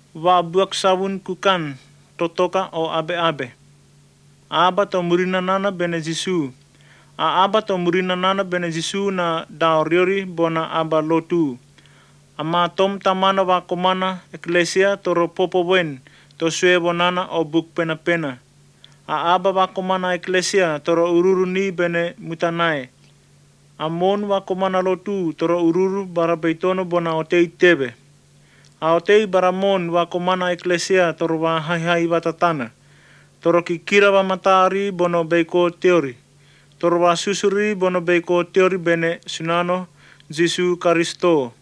wa buak sawun kukan totoka o abe. Aba to murina nana bene Jisu. Aba to murina nana bene Jisu na daoriori bona aba lotu. Ama tom tamana wa komana eklesia toro popo wen to sue bonana o buk pena. Aba wa komana eklesia toro ururu ni bene mutanai. Amon wa komana lotu toro ururu bara beitono bona o tei tebe. A o tei baramon wa komana eklesia toro wa hai watatana. Toro ki kira wa matari bono beiko teori. Toro wa susuri bono beiko teori bene sunano Jisu Karisto.